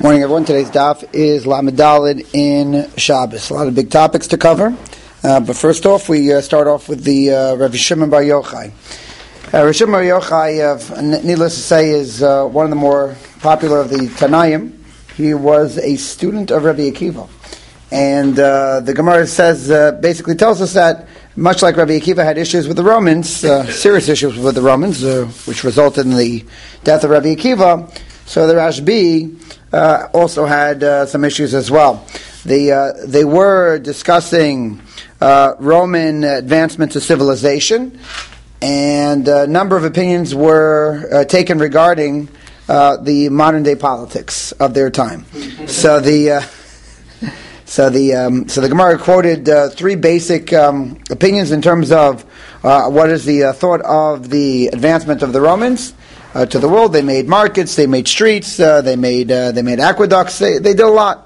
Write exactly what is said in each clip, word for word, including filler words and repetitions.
Morning, everyone. Today's daf is Lamed Daled in Shabbos. A lot of big topics to cover. Uh, but first off, we uh, start off with the uh, Rabbi Shimon Bar Yochai. Uh, Rabbi Shimon Bar Yochai, uh, needless to say, is uh, one of the more popular of the Tanaim. He was a student of Rabbi Akiva. And uh, the Gemara says, uh, basically tells us that, much like Rabbi Akiva had issues with the Romans, uh, serious issues with the Romans, uh, which resulted in the death of Rabbi Akiva, so the Rashbi uh, also had uh, some issues as well. The, uh, they were discussing uh, Roman advancement to civilization, and a number of opinions were uh, taken regarding uh, the modern day politics of their time. So the uh, so the um, so the Gemara quoted uh, three basic um, opinions in terms of uh, what is the uh, thought of the advancement of the Romans Uh, to the world. They made markets, they made streets, uh, they made uh, they made aqueducts. They they did a lot.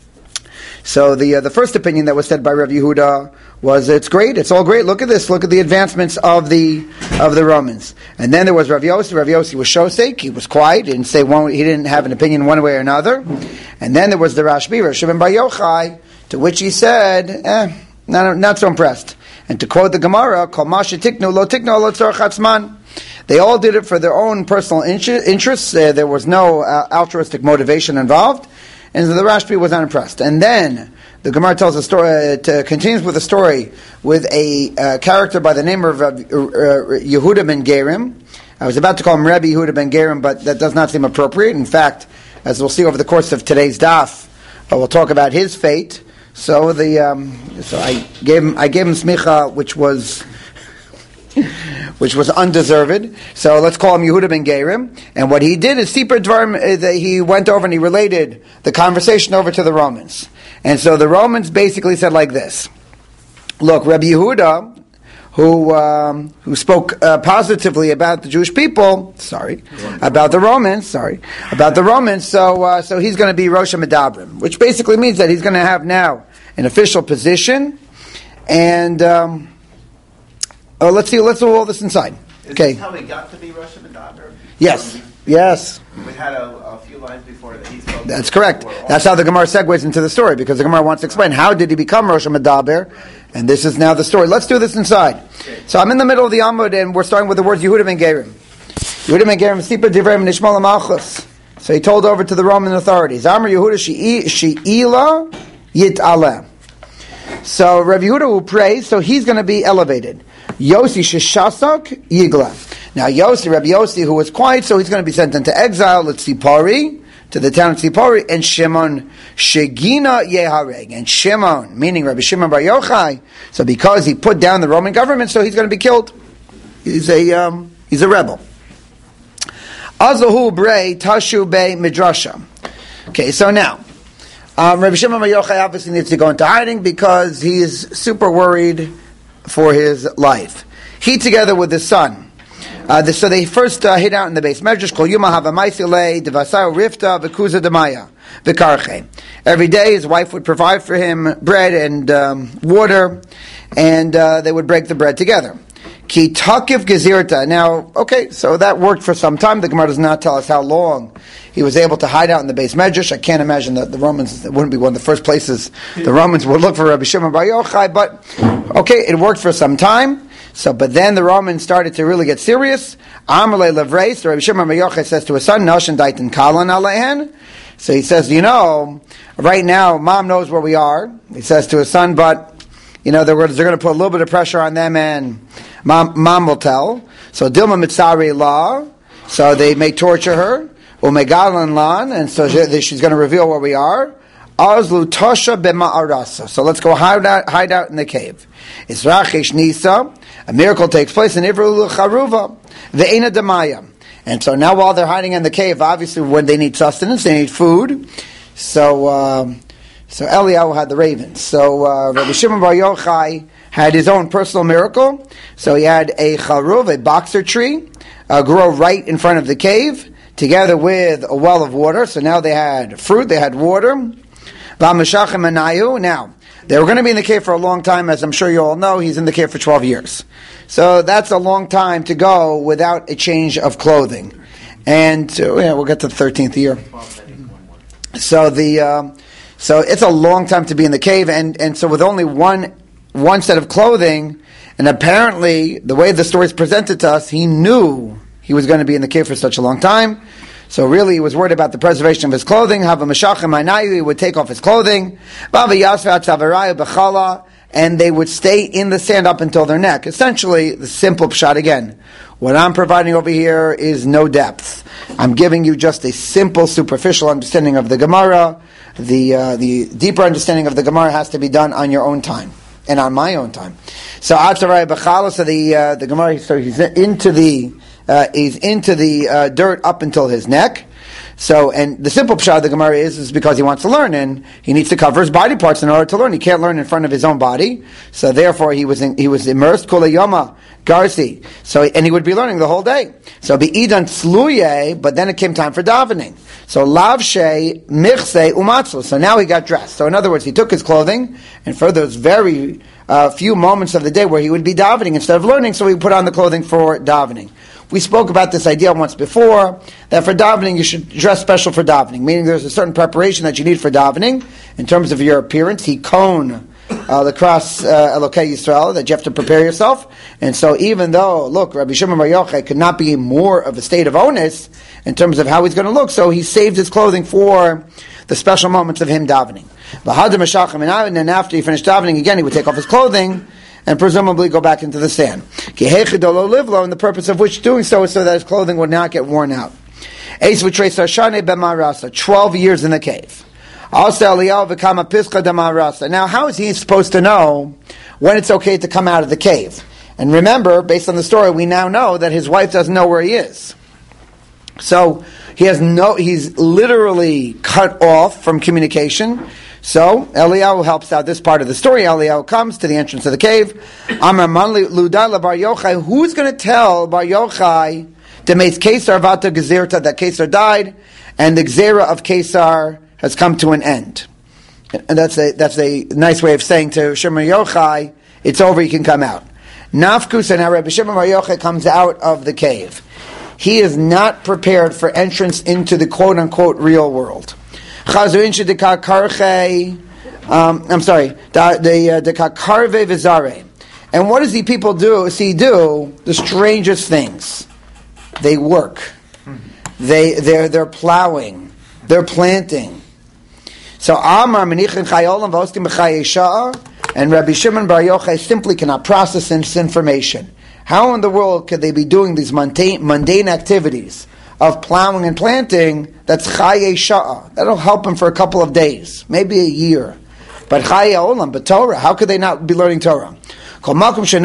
So the uh, the first opinion that was said by Rav Yehuda was, it's great, it's all great. Look at this, look at the advancements of the of the Romans. And then there was Rav Yossi. Rav Yossi was shosek. He was quiet. He didn't say one. He didn't have an opinion one way or another. And then there was the Rashbi, Rav Shimon Bar Yochai, to which he said, eh, not not so impressed. And to quote the Gemara, Kol ma shetiknu lo tiknu lo tzorach atzman. They all did it for their own personal interests. Uh, there was no uh, altruistic motivation involved, and the Rashbi was unimpressed. And then the Gemara tells a story, uh, to, continues with a story with a uh, character by the name of uh, uh, Yehuda ben Gerim. I was about to call him Rabbi Yehuda ben Gerim, but that does not seem appropriate. In fact, as we'll see over the course of today's daf, uh, we'll talk about his fate. So the um, so I gave him I gave him smicha, which was. which was undeserved. So let's call him Yehuda ben Gerim. And what he did is Sipur Dvarim, he went over and he related the conversation over to the Romans. And so the Romans basically said like this: look, Rabbi Yehuda, who um, who spoke uh, positively about the Jewish people, sorry, about the Romans, sorry, about the Romans, so uh, so he's going to be Rosh Medabrim, which basically means that he's going to have now an official position. And um, Oh, let's see. Let's do all this inside. Is okay. This how he got to be Rosh Hashanah? Yes. Yes. We had a, a few lines before that he spoke. That's correct. That's how the Gemara segues into the story, because the Gemara wants to explain how did he become Rosh Hashanah, and this is now the story. Let's do this inside. Okay. So I'm in the middle of the Amud, and we're starting with the words Yehuda ben Gerim. Yehuda ben Gerim Sipur Divrei Nishmal Malchus. So he told over to the Roman authorities. Amar Yehuda She'ila Yit'aleh. So Rav Yehuda will pray, so he's going to be elevated. Yossi Sheshasak Yigla. Now Yossi, Rabbi Yossi, who was quiet, so he's going to be sent into exile at Tzipori, to the town of Tzipori, and Shimon Shegina Yehareg. And Shimon, meaning Rabbi Shimon Bar Yochai, so because he put down the Roman government, so he's going to be killed. He's a um, he's a rebel. Azahu Brei Tashu Bei Midrasha. Okay, so now um, Rabbi Shimon Bar Yochai obviously needs to go into hiding because he is super worried for his life. He, together with his son, uh, the, so they first uh, hid out in the base medrash. Kol yuma hava ma'isile devasayu rifta v'kuza demaya v'karche. Every day, his wife would provide for him bread and um, water, and uh, they would break the bread together. Ki takif gezirta. Now, okay, so that worked for some time. The Gemara does not tell us how long he was able to hide out in the base medrash. I can't imagine that the Romans, it wouldn't be one of the first places the Romans would look for Rabbi Shimon Bar Yochai, but okay, it worked for some time. So, but then the Romans started to really get serious. Amalei Levrei, so Rabbi Shimon Bar Yochai says to his son, Noshin Daitin Kalan Alehen. So he says, you know, right now, mom knows where we are. He says to his son, but, you know, they're, they're going to put a little bit of pressure on them, and mom, mom will tell. So Dilma Mitzari La, so they may torture her. Umegalan Lan, and so she, she's going to reveal where we are. Azlu Tosha B'Ma'arasa. So let's go hide out, hide out in the cave. It's Rachish Nisa. A miracle takes place in Ivru Charuva. Ve'ena Demaya. And so now while they're hiding in the cave, obviously when they need sustenance, they need food. So, um, so Eliyahu had the ravens. So uh, Rabbi Shimon Bar Yochai had his own personal miracle. So he had a charuv, a boxer tree, uh, grow right in front of the cave, together with a well of water. So now they had fruit, they had water. Now, they were going to be in the cave for a long time, as I'm sure you all know. He's in the cave for twelve years. So that's a long time to go without a change of clothing. And uh, yeah, we'll get to the thirteenth year. So the um, so it's a long time to be in the cave, and, and so with only one one set of clothing, and apparently the way the story is presented to us, he knew he was going to be in the cave for such a long time. So really, he was worried about the preservation of his clothing. Have a meshachem anayu, he would take off his clothing. And they would stay in the sand up until their neck. Essentially, the simple pshat again. What I'm providing over here is no depth. I'm giving you just a simple, superficial understanding of the Gemara. The uh, the deeper understanding of the Gemara has to be done on your own time and on my own time. So Atzarai B'chala, so the uh, the Gemara, so he's into the uh, he's into the uh, dirt up until his neck. So, and the simple pshat of the Gemara is, is because he wants to learn, and he needs to cover his body parts in order to learn. He can't learn in front of his own body, so therefore he was in, he was immersed kula yoma garsi. So, and he would be learning the whole day. So, be'idan tzluye, but then it came time for davening. So, lavshe michse umatzlu. So now he got dressed. So, in other words, he took his clothing, and for those very uh, few moments of the day where he would be davening instead of learning, so he put on the clothing for davening. We spoke about this idea once before, that for davening you should dress special for davening, meaning there's a certain preparation that you need for davening in terms of your appearance. Hikon uh, the cross uh, Elokei Yisrael, that you have to prepare yourself. And so even though, look, Rabbi Shimon Bar Yochai could not be more of a state of onus in terms of how he's going to look, so he saved his clothing for the special moments of him davening. And then after he finished davening, again he would take off his clothing and presumably go back into the sand. And the purpose of which doing so is so that his clothing would not get worn out. twelve years in the cave. Now, how is he supposed to know when it's okay to come out of the cave? And remember, based on the story, we now know that his wife doesn't know where he is. So, he has no, he's literally cut off from communication. So, Eliyahu helps out this part of the story. Eliyahu comes to the entrance of the cave. Amar Manli Ludai Bar Yochai. Who's going to tell Bar Yochai to make Kesar Vata Gezerta that Kesar died and the Gezerah of Kesar has come to an end? And that's a that's a nice way of saying to Shimon Yochai, it's over, you can come out. Nafkus, and now Rabbi Shimon Bar Yochai comes out of the cave. He is not prepared for entrance into the quote unquote real world. Um, I'm sorry, the the kakarve vizare. And what does the people do? See, do the strangest things. They work. They they're they're plowing. They're planting. So Amar menichin chayolam v'oskim b'chayei and Rabbi Shimon Bar Yochai simply cannot process this information. How in the world could they be doing these mundane, mundane activities of plowing and planting? That's chayei sha'ah. That'll help them for a couple of days, maybe a year. But chayei olam, but Torah, how could they not be learning Torah? And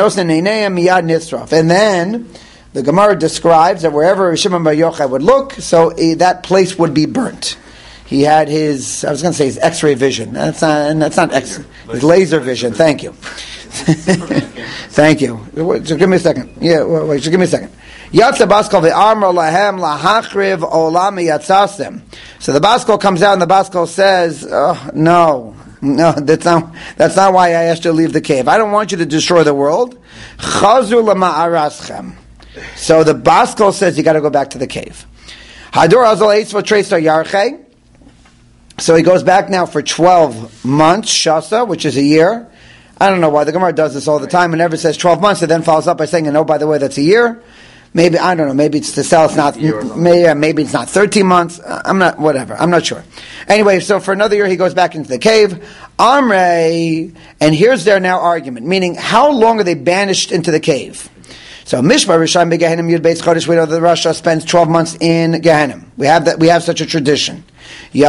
then the Gemara describes that wherever Shimon Bar Yochai would look, so uh, that place would be burnt. He had his, I was going to say his X-ray vision. That's not, that's not X, his laser vision. Thank you. Thank you. Wait, just give me a second. Yeah, wait, wait just give me a second. Yatsa Baskol ve'amro lahem lahachriv olam yatzasem. So the Baskol comes out and the Baskol says, oh, no, no, that's not, that's not why I asked you to leave the cave. I don't want you to destroy the world. Chazu lama'araschem. So the Baskol says you got to go back to the cave. Hador azol eitzva treisar yarchei. So he goes back now for twelve months, shasa, which is a year. I don't know why the Gemara does this all the time and never says twelve months, and then follows up by saying, "No, by the way, that's a year." Maybe I don't know. Maybe it's to sell. It's not. Maybe, maybe it's not thirteen months. I'm not. Whatever. I'm not sure. Anyway, so for another year, he goes back into the cave. Amrei, and here's their now argument. Meaning, how long are they banished into the cave? So Mishmar Rishon beGehenim Yud Beis Chodesh. We know that the Rasha spends twelve months in Gehenim. We have that. We have such a tradition. Now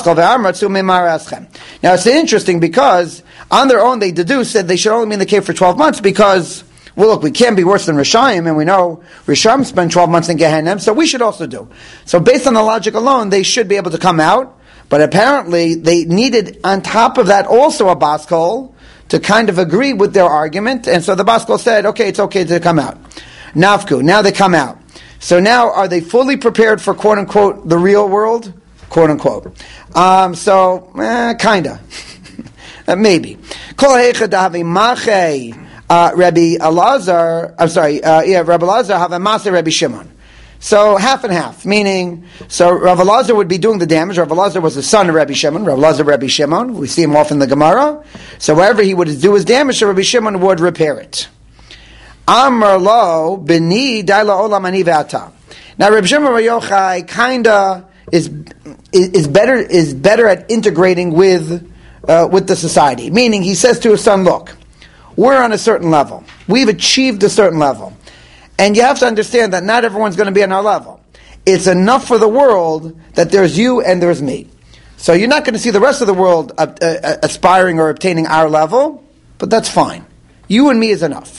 it's interesting because on their own they deduce that they should only be in the cave for twelve months because, well, look, we can't be worse than Rishayim, and we know Rishayim spend twelve months in Gehenim, so we should also do. So based on the logic alone, they should be able to come out, but apparently they needed on top of that also a Baskol to kind of agree with their argument, and so the Baskol said, okay, it's okay to come out. Nafku, now they come out. So now are they fully prepared for quote unquote the real world? Quote unquote. Um, so, eh, kinda. uh, maybe. Kol heicha dahavi mache Rabbi Elazar, I'm sorry, uh, yeah, Rabbi Elazar have a master Rabbi Shimon. So half and half, meaning, so Rav Elazar would be doing the damage. Rav Elazar was the son of Rabbi Shimon. Rav Elazar, Rabbi Shimon. We see him often in the Gemara. So wherever he would do his damage, so Rabbi Shimon would repair it. Amar lo b'ni daila olam ani ve'ata. Now Rabbi Shimon Bar Yochai kinda is is better is better at integrating with uh, with the society. Meaning, he says to his son, "Look, we're on a certain level. We've achieved a certain level, and you have to understand that not everyone's going to be on our level. It's enough for the world that there's you and there's me. So you're not going to see the rest of the world uh, uh, aspiring or obtaining our level, but that's fine. You and me is enough."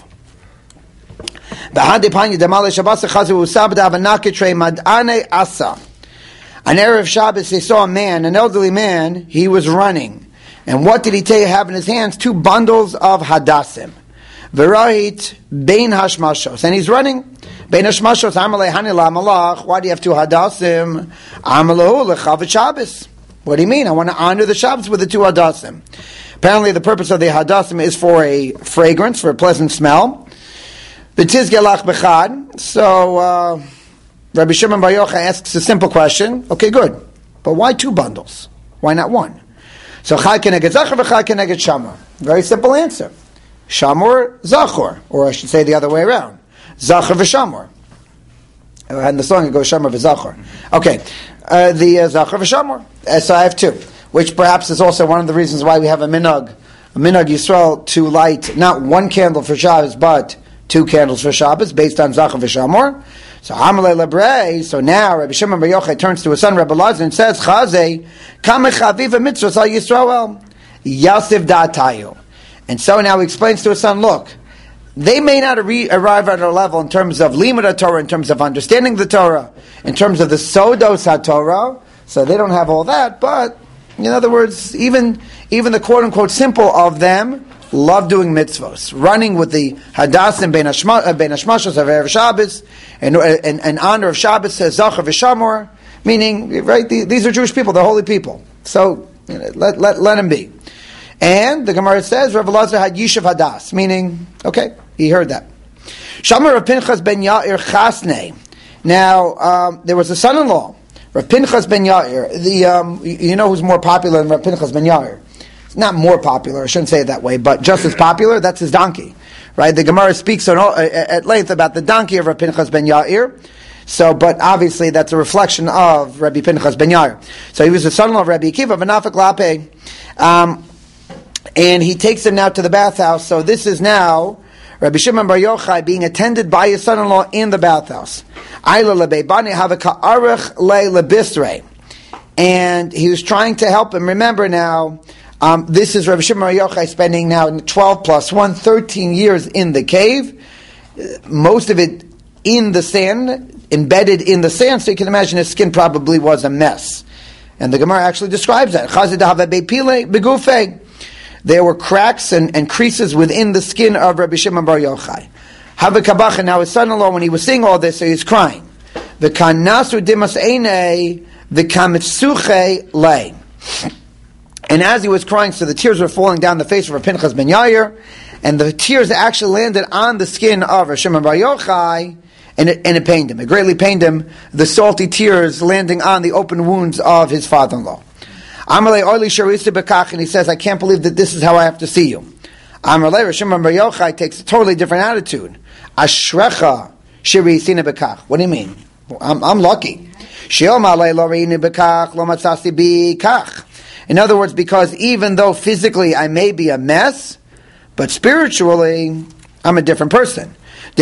On Erev Shabbos, they saw a man, an elderly man. He was running, and what did he take, have in his hands? Two bundles of hadassim. V'rahit bein hashmashos, and he's running. Bein hashmashos, amalei hanila malach. Why do you have two hadassim? Amalahu lechavet Shabbos. What do you mean? I want to honor the Shabbos with the two hadassim. Apparently, the purpose of the hadassim is for a fragrance, for a pleasant smell. B'tizgelach bechad. So uh, Rabbi Shimon Bar Yochai asks a simple question. Okay, good, but why two bundles? Why not one? So chai keneged zachor v'chai keneged shamor. Very simple answer. Shamor zachor, or I should say the other way around. Zachor v'shamor. And the song it goes shamor v'zachor. Okay, uh, the uh, zachor v'shamor. Uh, so I have two, which perhaps is also one of the reasons why we have a minhag, a minhag Yisrael to light not one candle for Shabbos, but two candles for Shabbos, based on Zachor v'Shamor. So Amalei Lebrei. So now Rabbi Shimon Bar Yochai turns to his son Rabbi Elazar and says, "Chazei kamei chaviva mitzvos al Yisrael yasiv da'atayu." And so now he explains to his son, "Look, they may not re- arrive at our level in terms of limud Torah, in terms of understanding the Torah, in terms of the sodos haTorah. So they don't have all that. But in other words, even even the quote unquote simple of them love doing mitzvos, running with the hadassim bein hashmashos of Erev Shabbos, and in honor of Shabbos says Zachor v'Shamor, meaning, right, these are Jewish people, they're holy people. So you know, let, let, let them be. And the Gemara says Rav Elazar had Yishuv Hadas, meaning, okay, he heard that. Shamar Rav Pinchas ben Yair Chasnei. Now, um, there was a son-in-law, Rav Pinchas ben Yair. The, um, you know who's more popular than Rav Pinchas ben Yair? Not more popular, I shouldn't say it that way, but just as popular, that's his donkey. Right? The Gemara speaks on, uh, at length about the donkey of Rabbi Pinchas ben Yair. So, but obviously that's a reflection of Rabbi Pinchas ben Yair. So he was the son-in-law of Rabbi Akiva, V'nafik Lape. Um, and he takes him now to the bathhouse. So this is now Rabbi Shimon Bar Yochai being attended by his son-in-law in the bathhouse. And he was trying to help him. Remember now, Um, this is Rabbi Shimon Bar Yochai spending now twelve plus one, thirteen years in the cave. Most of it in the sand, embedded in the sand, so you can imagine his skin probably was a mess. And the Gemara actually describes that. There were cracks and, and creases within the skin of Rabbi Shimon Bar Yochai. Now his son-in-law, when he was seeing all this, so he's crying. And as he was crying, so the tears were falling down the face of Rav Pinchas ben Yair, and the tears actually landed on the skin of Rav Shimon Bar Yochai, and it, and it pained him. It greatly pained him, the salty tears landing on the open wounds of his father-in-law. Amalei Oili Sharista Bekach, and he says, "I can't believe that this is how I have to see you." Amalei Rav Shimon Bar Yochai takes a totally different attitude. Ashrecha Shirisina Bekach. What do you mean? I'm, I'm lucky. Sheomalei Lorini Bekach Lo Matzasi Bekach. In other words, because even though physically I may be a mess, but spiritually I'm a different person.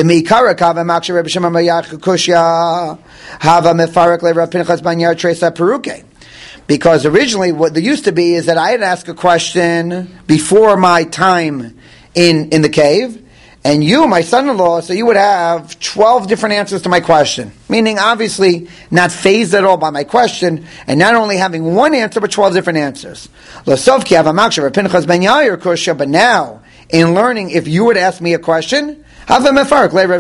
Because originally what there used to be is that I had to ask a question before my time in, in the cave, and you, my son-in-law, so you would have twelve different answers to my question. Meaning, obviously, not fazed at all by my question, and not only having one answer, but twelve different answers. But now, in learning, if you would ask me a question, so now the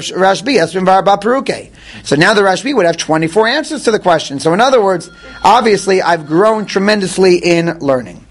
Rashbi would have twenty-four answers to the question. So in other words, obviously, I've grown tremendously in learning.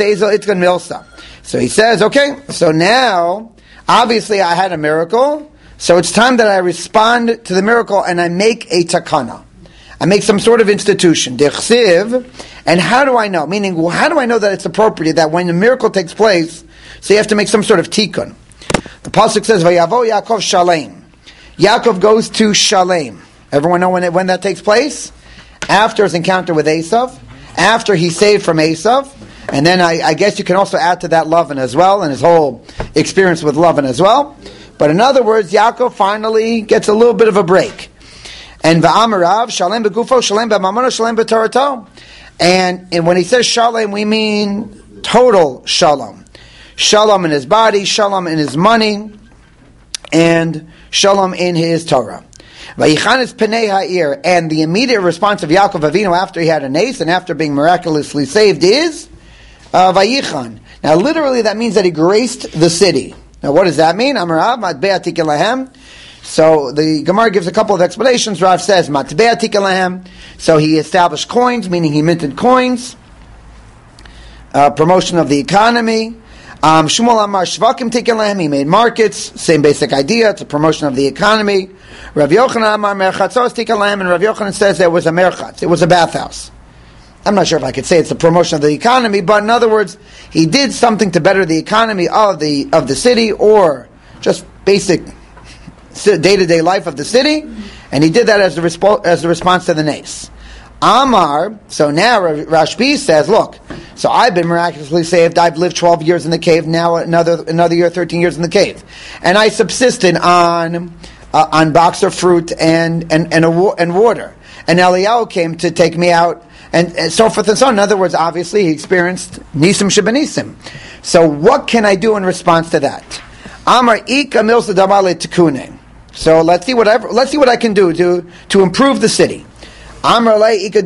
So he says, okay, so now, obviously I had a miracle, So it's time that I respond to the miracle and I make a takana. I make some sort of institution. Dechsiv. And how do I know? Meaning, well, how do I know that it's appropriate that when the miracle takes place, so you have to make some sort of tikkun? The pasuk says, "Vayavo Yaakov Shalem." Yaakov goes to Shalem. Everyone know when it, when that takes place? After his encounter with Esav, after he's saved from Esav, and then I, I guess you can also add to that Lavan as well, and his whole experience with Lavan as well. But in other words, Yaakov finally gets a little bit of a break. And va'amarav Shalem begufo, Shalem b'mamona, Shalem b'torato. And, and when he says Shalom, we mean total Shalom. Shalom in his body, Shalom in his money, and Shalom in his Torah. Vayichanes penei ha'ir, and the immediate response of Yaakov Avinu after he had a nace and after being miraculously saved is uh, Vayichan. Now, literally, that means that he graced the city. Now, what does that mean? Amarav matbei atik lahem. So the Gemara gives a couple of explanations. Rav says matbei atik lahem. So he established coins, meaning he minted coins. Uh, promotion of the economy. Um, Shmuel Amar Shvakim Tikkun, he made markets, same basic idea, it's a promotion of the economy. Rav Yochanan Amar Merchatzos Tikkun, and Rav Yochanan says there was a merchatz, it was a bathhouse. I'm not sure if I could say it's the promotion of the economy, but in other words, he did something to better the economy of the of the city, or just basic day-to-day life of the city, and he did that as the, respo- as the response to the nace. Amar, so now Rashbi says, look, so I've been miraculously saved, I've lived twelve years in the cave, now another another year, thirteen years in the cave. And I subsisted on uh, on boxer fruit and and and, a, and water. And Eliyahu came to take me out, and, and so forth and so on. In other words, obviously he experienced Nisim Shebenisim. So what can I do in response to that? Amar Ika Milsa Damale Tikune. So let's see whatever let's see what I can do to to improve the city. So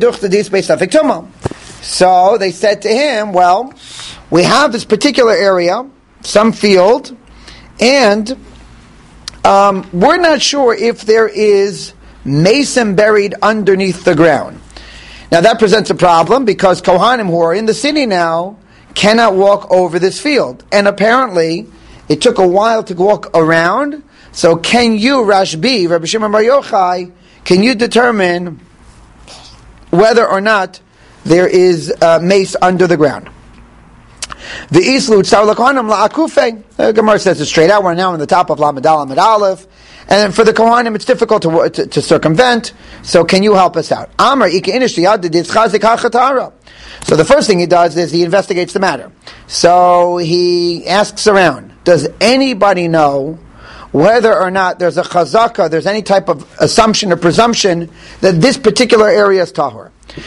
they said to him, well, we have this particular area, some field, and um, we're not sure if there is mason buried underneath the ground. Now that presents a problem because Kohanim who are in the city now cannot walk over this field. And apparently it took a while to walk around. So can you, Rashbi, Rabbi Shimon Bar Yochai, can you determine whether or not there is uh, mace under the ground? The Islu Tzar Lakohanim La'akufe. The Gemara says it straight out. We're now on the top of Lamadal Amid Aleph. And for the Kohanim, it's difficult to, to, to circumvent. So can you help us out? Amar Ika Inish Yadiditz Chazik HaChatara. So the first thing he does is he investigates the matter. So he asks around, does anybody know whether or not there's a chazaka, there's any type of assumption or presumption that this particular area is tahor?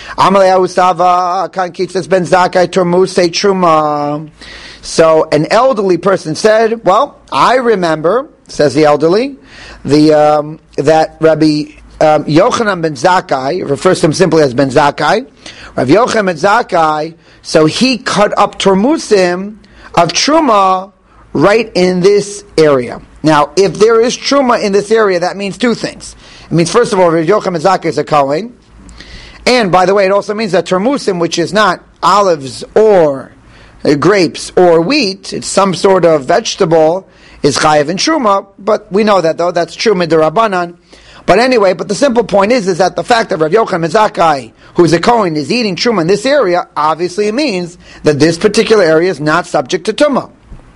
So an elderly person said, well, I remember, says the elderly, the um, that Rabbi um, Yochanan ben Zakkai, refers to him simply as ben Zakkai, Rabbi Yochanan ben Zakkai, so he cut up Tormusim of Truma right in this area. Now, if there is Truma in this area, that means two things. It means, first of all, Rabbi Yochanan ben Zakkai is a Kohen. And, by the way, it also means that Termusim, which is not olives or uh, grapes or wheat, it's some sort of vegetable, is Chayav in Truma. But we know that, though. That's Truma d'Rabbanan. But anyway, but the simple point is, is that the fact that Rabbi Yochanan ben Zakkai, who is a Kohen, is eating Truma in this area, obviously means that this particular area is not subject to Tumah.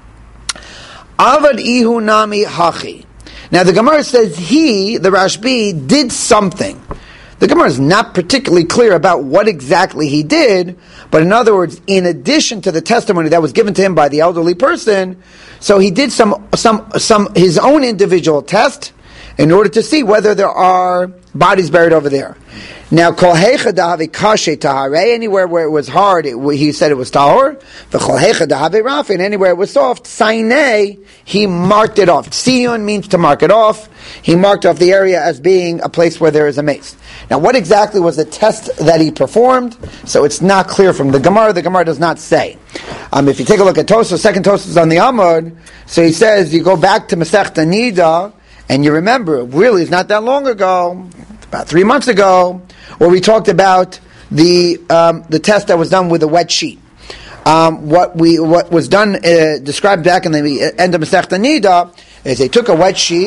Avad ihu nami hachi. Now the Gemara says he, the Rashbi, did something. The Gemara is not particularly clear about what exactly he did, but in other words, in addition to the testimony that was given to him by the elderly person, so he did some some some his own individual test in order to see whether there are bodies buried over there. Now, kol heicha dahavi kashe tahare, anywhere where it was hard, it, he said it was tahor. The kol heicha dahavi rafi, and anywhere it was soft, sainei, he marked it off. Tziyun means to mark it off. He marked off the area as being a place where there is a mace. Now, what exactly was the test that he performed? So it's not clear from the Gemara. The Gemara does not say. Um, if you take a look at Tosfos, second Tosfos on the Amud, so he says, you go back to Masechta Nida, and you remember, really, it's not that long ago, about three months ago, where we talked about the um, the test that was done with a wet sheet. Um, what we what was done, uh, described back in the end of Masechta Nida, is they took a wet sheet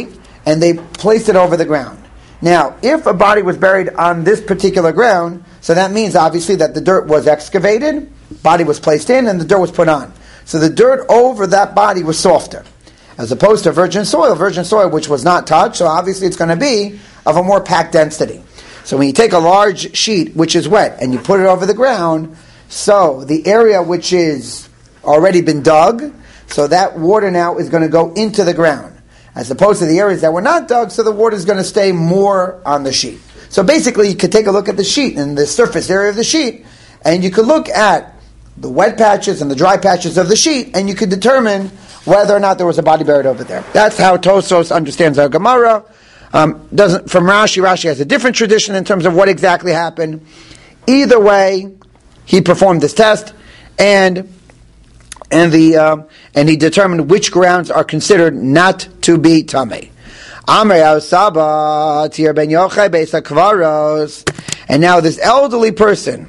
and they placed it over the ground. Now, if a body was buried on this particular ground, so that means obviously that the dirt was excavated, body was placed in, and the dirt was put on. So the dirt over that body was softer, as opposed to virgin soil, virgin soil which was not touched, so obviously it's going to be of a more packed density. So when you take a large sheet which is wet and you put it over the ground, so the area which is already been dug, so that water now is going to go into the ground, as opposed to the areas that were not dug, so the water is going to stay more on the sheet. So basically you could take a look at the sheet and the surface area of the sheet, and you could look at the wet patches and the dry patches of the sheet, and you could determine whether or not there was a body buried over there. That's how Tosfos understands our Gemara. Um, doesn't from Rashi. Rashi has a different tradition in terms of what exactly happened. Either way, he performed this test, and and the um, and he determined which grounds are considered not to be tamei. Amrei Saba Tir Ben Yochai Beis HaKvaros, and now this elderly person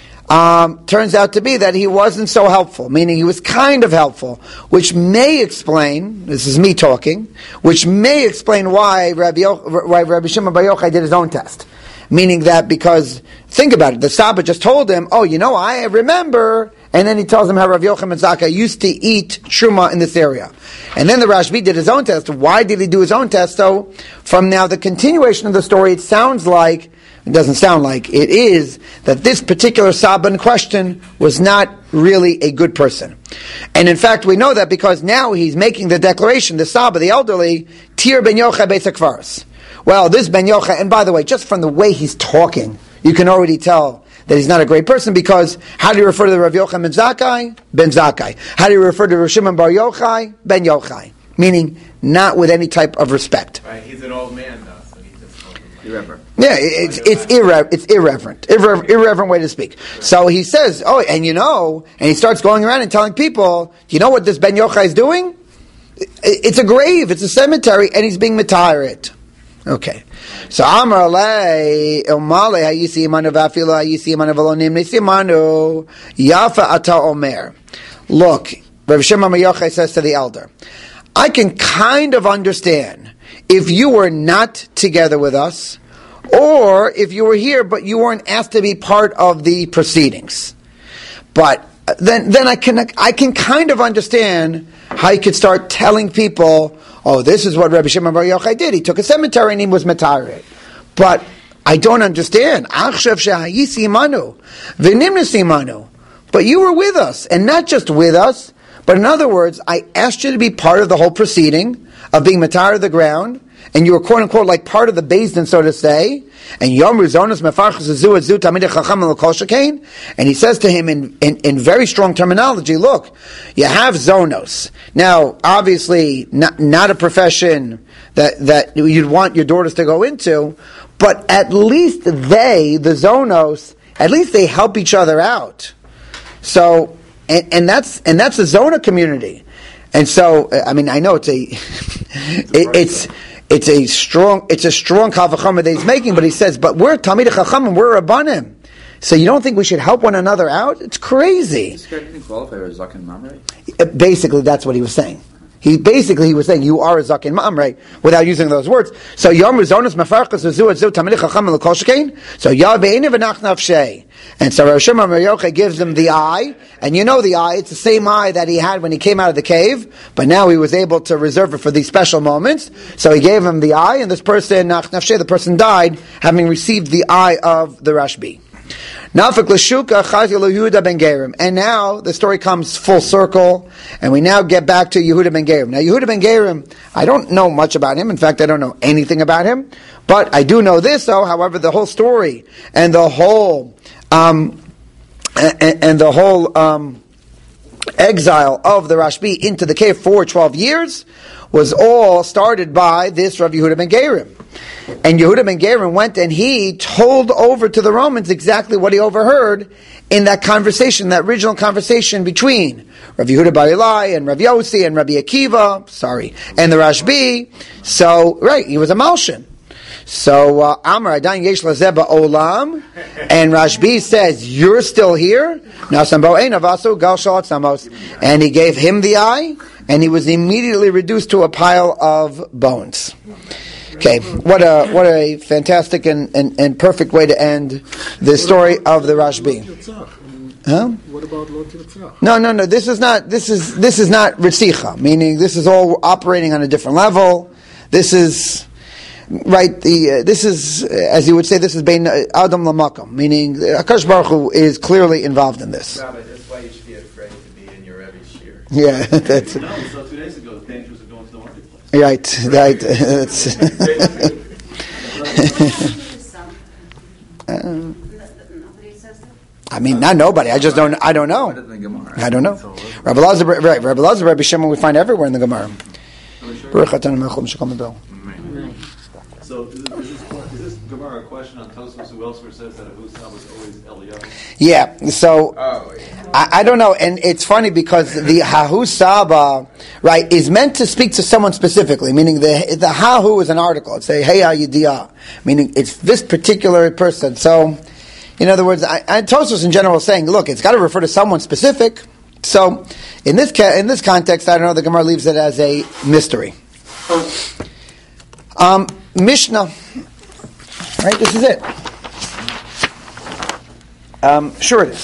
um, turns out to be that he wasn't so helpful, meaning he was kind of helpful, which may explain, this is me talking, which may explain why Rabbi, Yo- why Rabbi Shimon Bar Yochai did his own test. Meaning that because, think about it, the Saba just told him, oh, you know, I remember, and then he tells him how Rav Yochanan ben Zakkai used to eat truma in this area. And then the Rashbi did his own test. Why did he do his own test? So, from now the continuation of the story, it sounds like, it doesn't sound like, it is, that this particular Saba in question was not really a good person. And in fact, we know that because now he's making the declaration, the Saba, the elderly, Tir ben Yochai beis hakvaros. Well, this Ben Yochai, and by the way, just from the way he's talking, you can already tell that he's not a great person, because how do you refer to the Rav Yochanan ben Zakkai? Ben Zakkai. How do you refer to Rav Shimon Bar Yochai? Ben Yochai. Meaning, not with any type of respect. Right, he's an old man, though, so he just called him irreverent. Yeah, it's it's, irre- it's irreverent. Irre- irreverent way to speak. So he says, oh, and you know, and he starts going around and telling people, you know what this Ben Yochai is doing? It's a grave, it's a cemetery, and he's being mitarit. Okay, so Amar Alei Elmale Hayisi Imanu Vafilo Hayisi Imanu Valonim Nisi Imanu Yafa Ata Omer. Look, Rav Shimon Bar Yochai says to the elder, I can kind of understand if you were not together with us, or if you were here but you weren't asked to be part of the proceedings. But then, then I can I can kind of understand how you could start telling people, oh, this is what Rabbi Shimon Bar Yochai did. He took a cemetery and he was matareh. But I don't understand. Achshav shehayisi imanu v'nimnasi imanu. But you were with us, and not just with us, but in other words, I asked you to be part of the whole proceeding of being matareh the ground, and you were quote unquote like part of the Beis Din, so to say. And Yom Rizonos Mefarchas Zu Zu Tamid Chacham L'Kol Shekain. And he says to him in, in, in very strong terminology, look, you have zonos. Now, obviously, not, not a profession that, that you'd want your daughters to go into, but at least they, the zonos, at least they help each other out. So, and, and that's and that's a zona community. And so, I mean, I know it's a, it, it's. It's a strong, it's a strong kal v'chomer that he's making, but he says, but we're Talmidei Chachamim, we're Rabbanim. So you don't think we should help one another out? It's crazy. This guy didn't qualify as Zaken Mamre? Basically, that's what he was saying. He basically he was saying you are a Zaken Mamre without using those words. So Yom Rizonos Mefarchas Zu Zu Talmidei Chachamim L'Kol Shekain. So Yah Be'einu V'nach Nafshei. And so Rav Shimon Bar Yochai gives him the eye, and you know the eye, it's the same eye that he had when he came out of the cave, but now he was able to reserve it for these special moments. So he gave him the eye, and this person, Nach Nafshei, the person died, having received the eye of the Rashbi. Nafik l'shuka Chazil Yehuda ben Gerim. And now the story comes full circle, and we now get back to Yehuda ben Gerim. Now Yehuda ben Gerim, I don't know much about him. In fact, I don't know anything about him. But I do know this, though. However, the whole story and the whole um, and, and the whole um, exile of the Rashbi into the cave for twelve years was all started by this Rav Yehuda ben Gerim. And Yehuda ben Gerim went and he told over to the Romans exactly what he overheard in that conversation, that original conversation between Rav Yehuda bar Ilai and Rav Yossi and Rabbi Akiva, sorry, and the Rashbi. So, right, he was a Malshin. So, Amar Adayin Yesh Lazeh Ba'olam, and Rashbi says, you're still here? And he gave him the eye, and he was immediately reduced to a pile of bones. Okay, what a what a fantastic and, and, and perfect way to end the story of the Rashbi. Huh? What about Lo Tirtzach? No, no, no. This is not. This is this is not Ritzicha. Meaning, this is all operating on a different level. This is right. The uh, this is, as you would say, this is Bein Adam Lamakam. Meaning, Hakadosh Baruch Hu is clearly involved in this. Rabbi, that's why you should be afraid to be in your Rebbe's shir. Yeah, that's No, we saw two days ago the dangers of going to the marketplace. right. Right. That's. uh, I mean, not nobody. I just don't. I don't know. I don't know. Rabbi Lazar, right? Rabbi Lazar, Rabbi Shimon, we find everywhere in the Gemara. So is this, is this, is this Gemara a question on Tosfos who elsewhere says that Ahusam was always Eliyahu? Yeah. So Oh, yeah. I, I don't know, and it's funny because the Hahu Saba, right, is meant to speak to someone specifically. Meaning the the Hahu is an article. It's a Heya Yidiyah, meaning it's this particular person. So. In other words, I, I, Tosfos in general is saying, look, it's got to refer to someone specific. So, in this ca- in this context, I don't know, the Gemara leaves it as a mystery. Um, Mishnah, right? This is it. Um, sure it is.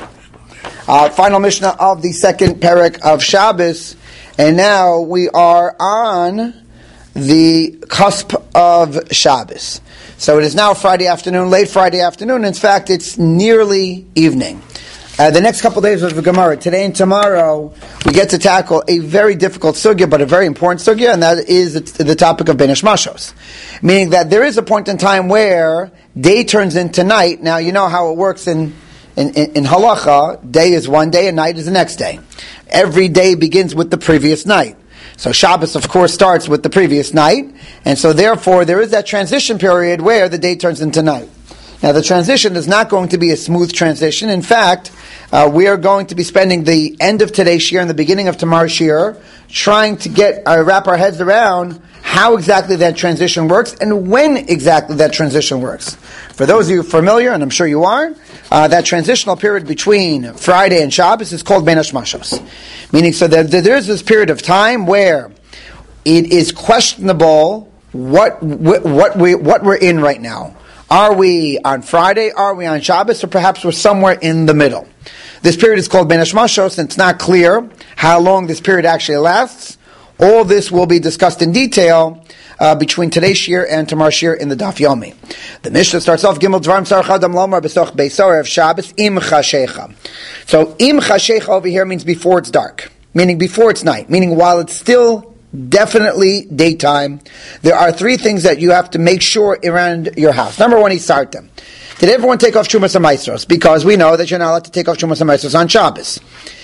Uh, final Mishnah of the second parak of Shabbos, and now we are on the cusp of Shabbos. So it is now Friday afternoon, late Friday afternoon. In fact, it's nearly evening. Uh, the next couple of days of the Gemara, today and tomorrow, we get to tackle a very difficult sugya, but a very important sugya, and that is the topic of Bein Hashmashos. Meaning that there is a point in time where day turns into night. Now, you know how it works in, in, in, in halacha. Day is one day and night is the next day. Every day begins with the previous night. So Shabbos, of course, starts with the previous night, and so therefore there is that transition period where the day turns into night. Now the transition is not going to be a smooth transition. In fact, uh, we are going to be spending the end of today's shir and the beginning of tomorrow's shir trying to get uh, wrap our heads around how exactly that transition works and when exactly that transition works. For those of you familiar, and I'm sure you are, uh, that transitional period between Friday and Shabbos is called Bein Hashmashos. Meaning, so that there is this period of time where it is questionable what what we what we're in right now. Are we on Friday? Are we on Shabbos? Or perhaps we're somewhere in the middle. This period is called Bein Hashmashos, and it's not clear how long this period actually lasts. All this will be discussed in detail uh, between today's shir and tomorrow's shir in the Daf Yomi. The Mishnah starts off, Gimel Dvarim Sar Chadam Lomar B'soch Beisor of Shabbos Im Chashecha. So Im Chashecha over here means before it's dark, meaning before it's night, meaning while it's still definitely daytime. There are three things that you have to make sure around your house. Number one, Isartem. Did everyone take off Trumas HaMaasros? Because we know that you're not allowed to take off Trumas HaMaasros on Shabbos.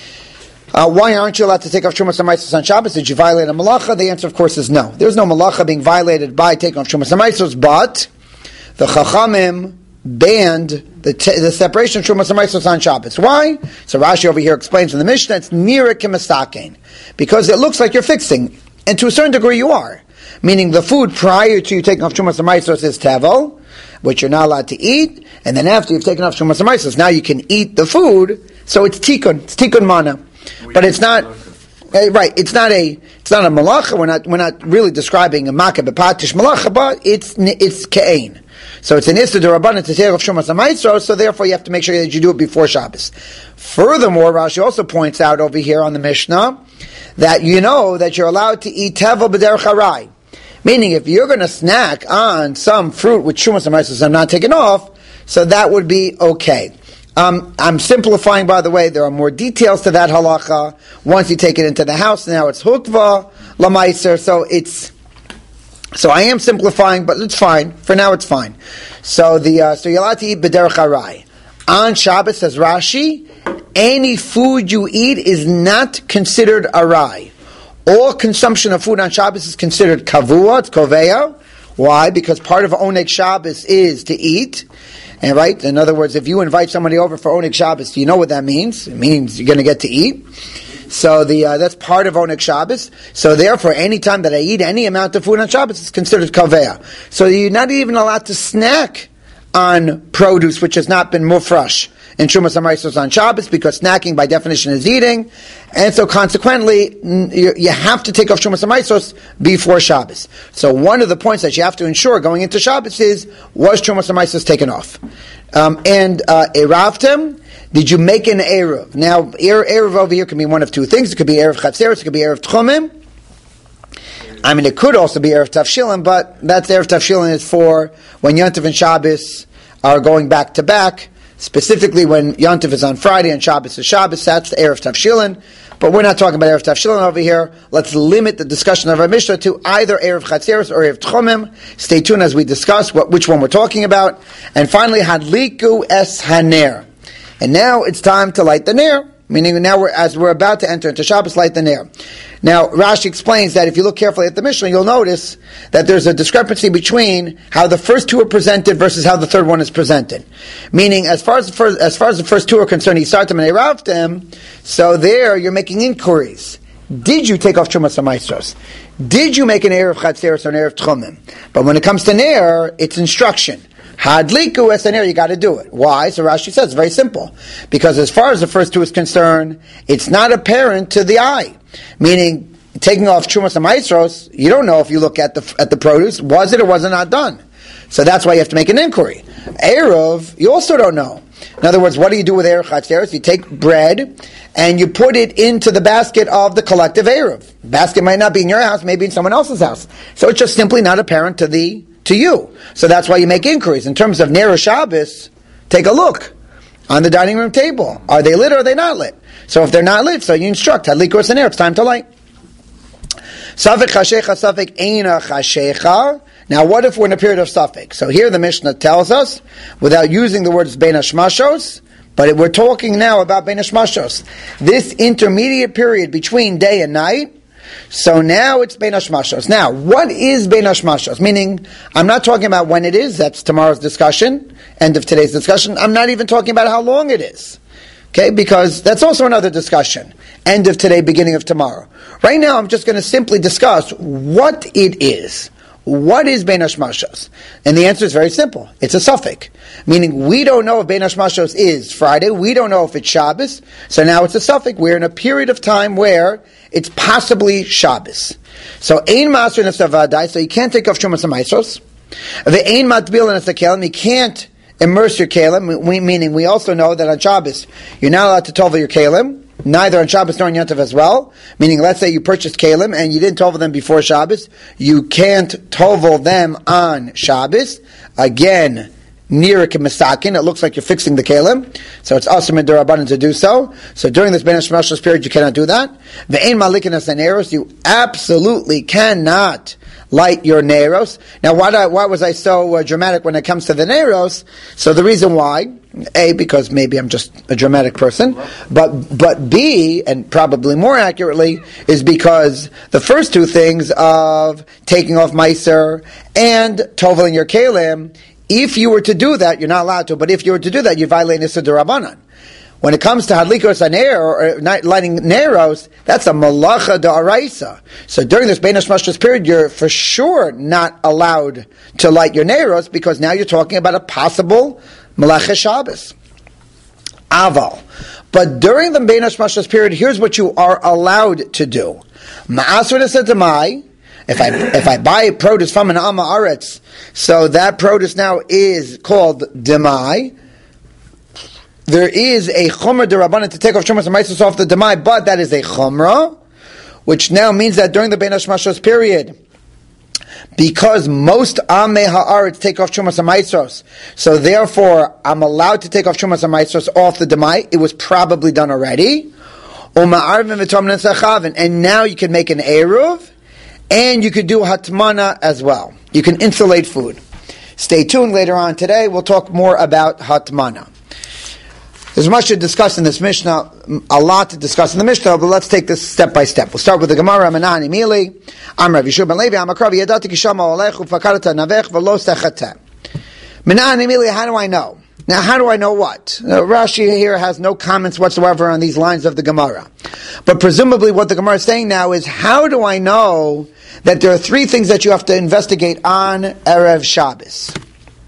Uh, why aren't you allowed to take off Trumas HaMaasros on Shabbos? Did you violate a malacha? The answer, of course, is no. There's no malacha being violated by taking off Trumas HaMaasros, but the Chachamim banned the, t- the separation of Trumas HaMaasros on Shabbos. Why? So Rashi over here explains in the Mishnah, it's nira k'masakein, because it looks like you're fixing, and to a certain degree you are. Meaning the food prior to you taking off Trumas HaMaasros is tevel, which you're not allowed to eat, and then after you've taken off Trumas HaMaasros, now you can eat the food, so it's tikkun, it's tikkun mana. But it's not, uh, right, it's not a, it's not a malacha, we're not, we're not really describing a makkah bepatish malacha, but it's, it's ke'ein. So it's an issa d'Rabbanan to take off Trumas HaMaasros, so therefore you have to make sure that you do it before Shabbos. Furthermore, Rashi also points out over here on the Mishnah, that you know that you're allowed to eat tevel b'derech harai. Meaning, if you're going to snack on some fruit with Trumas HaMaasros and not taken off, so that would be okay. Um, I'm simplifying, by the way. There are more details to that halacha. Once you take it into the house, now it's hukva lamaiser. So it's so I am simplifying, but it's fine. For now, it's fine. So the uh, so you're allowed to eat b'derech harai on Shabbos, says Rashi. Any food you eat is not considered arai. All consumption of food on Shabbos is considered kavua, it's koveya. Why? Because part of Oneg Shabbos is to eat. And right, in other words, if you invite somebody over for Oneg Shabbos, do you know what that means? It means you're going to get to eat. So the uh, that's part of Oneg Shabbos. So therefore, any time that I eat any amount of food on Shabbos, it's considered kaveya. So you're not even allowed to snack on produce which has not been mufresh in Trumas HaMaisos on Shabbos, because snacking by definition is eating, and so consequently you, you have to take off Trumas HaMaisos before Shabbos. So one of the points that you have to ensure going into Shabbos is, was Trumas HaMaisos taken off? Um, and uh, Eravtem, did you make an Erev? Now, Erev over here can be one of two things. It could be Erev Chatzeres, it could be Erev Tchumim. I mean, it could also be Erev Tavshilin, but that's Erev Tavshilin is for when Yontif and Shabbos are going back to back. Specifically, when Yontif is on Friday and Shabbos is Shabbos, that's the Erev Tavshilin. But we're not talking about Erev Tavshilin over here. Let's limit the discussion of our Mishnah to either Erev Chatzeres or Erev Tchumim. Stay tuned as we discuss what, which one we're talking about. And finally, Hadliku Es Haner. And now it's time to light the Ner. Meaning now, we're, as we're about to enter into Shabbos, light the Ner. Now, Rashi explains that if you look carefully at the Mishnah, you'll notice that there's a discrepancy between how the first two are presented versus how the third one is presented. Meaning, as far as the first, as far as the first two are concerned, Yisartem and Eravtem, so there you're making inquiries. Did you take off Trumas HaMaisos? Did you make an Erev Chatzeres or an Erev Tchumim? But when it comes to Ner, it's instruction. Hadliku es haner, you got to do it. Why? So Rashi says, it's very simple. Because as far as the first two is concerned, it's not apparent to the eye. Meaning, taking off Trumas HaMaisros, you don't know if you look at the at the produce, was it or was it not done? So that's why you have to make an inquiry. Erev, you also don't know. In other words, what do you do with Erev Chatzeres? You take bread and you put it into the basket of the collective Erev. Basket might not be in your house, maybe in someone else's house. So it's just simply not apparent to the to you. So that's why you make inquiries. In terms of Ner Shabbos, take a look on the dining room table. Are they lit or are they not lit? So if they're not lit, so you instruct, Hadlik or Ner, it's time to light. Safek chashecha, safek eina chashecha. Now what if we're in a period of safek? So here the Mishnah tells us, without using the words bein hashmashos, but we're talking now about bein hashmashos. This intermediate period between day and night, so now it's bein hashmashos. Now, what is bein hashmashos? Meaning, I'm not talking about when it is, that's tomorrow's discussion, end of today's discussion. I'm not even talking about how long it is. Okay, because that's also another discussion. End of today, beginning of tomorrow. Right now, I'm just going to simply discuss what it is. What is bein hashmashos? And the answer is very simple. It's a suffix. Meaning, we don't know if bein hashmashos is Friday. We don't know if it's Shabbos. So now it's a suffix. We're in a period of time where it's possibly Shabbos. So, ein maser nesavadai, so you can't take off Trumas HaMaisos. Ve'ein matbil nesakelim, you can't immerse your kelim, we, meaning we also know that on Shabbos, you're not allowed to tovel your kelim, neither on Shabbos nor on Yontif as well. Meaning, let's say you purchased kelim and you didn't tovel them before Shabbos, you can't tovel them on Shabbos. Again, near a misakin, it looks like you're fixing the kelim, so it's awesome in Durabanan to do so. So during this bein hashmashos period, you cannot do that. Ve'ein malikin es haneros, you absolutely cannot light your neros. Now, why, I, why was I so uh, dramatic when it comes to the neros? So the reason why, A, because maybe I'm just a dramatic person, but but B, and probably more accurately, is because the first two things of taking off meiser and toveling your kelim, if you were to do that, you're not allowed to, but if you were to do that, you violate Nisa D'Rabbanan. When it comes to Hadlikos Haner, or lighting Neros, that's a Malacha D'Araisa. So during this bein hashmashos period, you're for sure not allowed to light your Neros, because now you're talking about a possible Malacha Shabbos. Aval. But during the bein hashmashos period, here's what you are allowed to do. Ma'asur Nesadamai, If I if I buy produce from an Amma Aretz, so that produce now is called Demai. There is a Chumrah D'Rabbanan to take off Trumas HaMaisos off the Demai, but that is a Chumrah, which now means that during the bein hashmashos period, because most Amei Ha'aretz take off Trumas HaMaisos, so therefore I'm allowed to take off Trumas HaMaisos off the Demai. It was probably done already. And now you can make an Eruv, and you could do hatmana as well. You can insulate food. Stay tuned later on today. We'll talk more about hatmana. There's much to discuss in this Mishnah, a lot to discuss in the Mishnah, but let's take this step by step. We'll start with the Gemara. Menani Mili, Am Rav Yishua ben Levi, Am Akravi, Yadati Kishama Alechu, Fakarata Navech, Velo Sechate. Menani Mili, how do I know? Now, how do I know what? Uh, Rashi here has no comments whatsoever on these lines of the Gemara. But presumably what the Gemara is saying now is, how do I know that there are three things that you have to investigate on Erev Shabbos?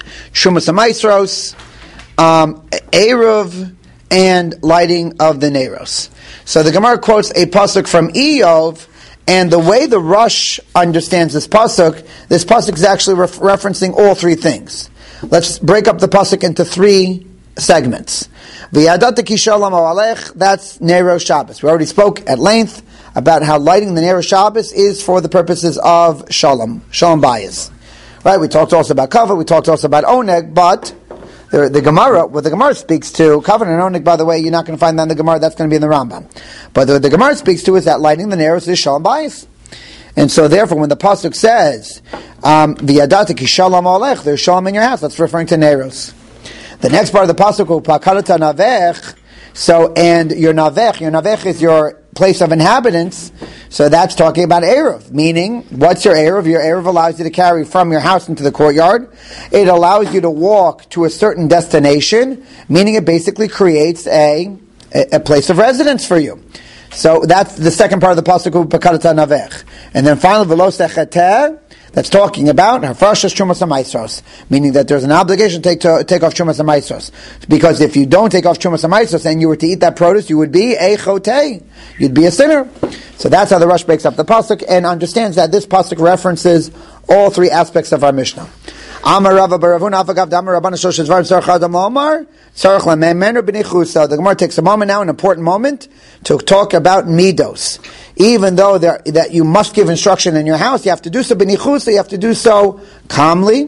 Trumas HaMaisros, um, Eruv, and lighting of the Neiros. So the Gemara quotes a pasuk from Eov, and the way the Rush understands this pasuk, this pasuk is actually ref- referencing all three things. Let's break up the pasuk into three segments. V'yadata ki shalom alech, that's Neiros Shabbos. We already spoke at length about how lighting the Neiros Shabbos is for the purposes of shalom, shalom bayis. Right? We talked also about kavod, we talked also about oneg, but the, the Gemara, what the Gemara speaks to, kavod and oneg, by the way, you're not going to find that in the Gemara, that's going to be in the Rambam. But the, the Gemara speaks to is that lighting the Neiros is shalom bayis. And so therefore, when the pasuk says, um, v'yadata ki shalom alech, there's shalom in your house, that's referring to Neiros. The next part of the pasuk, upakalata navech, so, and your navech, your navech is your place of inhabitants, so that's talking about Eruv, meaning, what's your Eruv? Your Eruv allows you to carry from your house into the courtyard. It allows you to walk to a certain destination, meaning it basically creates a, a, a place of residence for you. So that's the second part of the pasuk, upakalata navech. And then finally, v'lo secheteh, that's talking about Hafrashas Trumas HaMaisros, meaning that there's an obligation to take, to take off Trumas HaMaisros. Because if you don't take off Trumas HaMaisros and you were to eat that produce, you would be a chotei. You'd be a sinner. So that's how the Rush breaks up the pasuk and understands that this pasuk references all three aspects of our Mishnah. Amar Rava Baravun Afagav Damar Rabbana Shoshes Var Tzarech Adam Omar Tzarech Lamemer B'nei Chusa. The Gemara takes a moment now, an important moment, to talk about midos. Even though there, that you must give instruction in your house, you have to do so b'nei chusa, you have to do so calmly,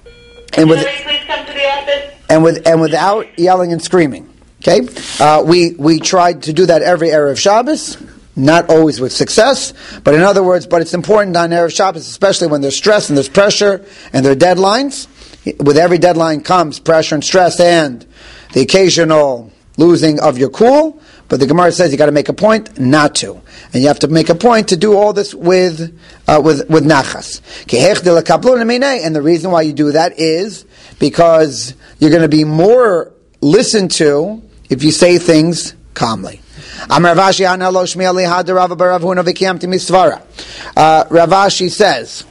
and with please come to the office? and with and without yelling and screaming. Okay, uh, we we tried to do that every Erev Shabbos. Not always with success, but in other words, but it's important on Erev Shabbos, especially when there's stress and there's pressure and there are deadlines. With every deadline comes pressure and stress and the occasional losing of your cool. But the Gemara says you got to make a point not to, and you have to make a point to do all this with uh, with with nachas. And the reason why you do that is because you're going to be more listened to if you say things calmly. Uh, Ravashi says,